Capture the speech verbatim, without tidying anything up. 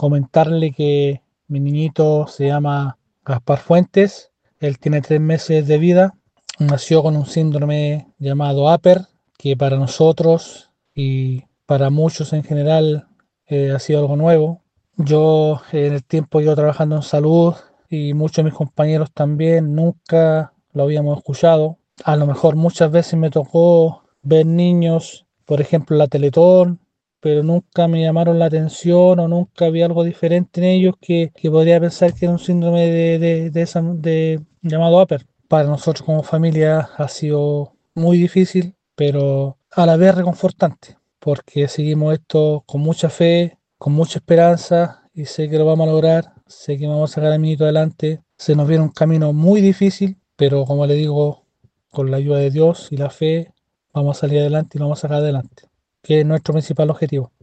comentarle que mi niñito se llama Gaspar Fuentes. Él tiene tres meses de vida. Nació con un síndrome llamado Upper, que para nosotros y para muchos en general eh, ha sido algo nuevo. Yo en el tiempo yo trabajando en salud y muchos de mis compañeros también nunca lo habíamos escuchado. A lo mejor muchas veces me tocó ver niños, por ejemplo, en la Teletón, pero nunca me llamaron la atención o nunca había algo diferente en ellos que, que podría pensar que era un síndrome de, de, de esa, de, llamado Upper. Para nosotros como familia ha sido muy difícil, pero a la vez reconfortante, porque seguimos esto con mucha fe, con mucha esperanza y sé que lo vamos a lograr, sé que vamos a sacar a mi hito adelante. Se nos viene un camino muy difícil, pero como le digo, con la ayuda de Dios y la fe, vamos a salir adelante y lo vamos a sacar adelante, que es nuestro principal objetivo.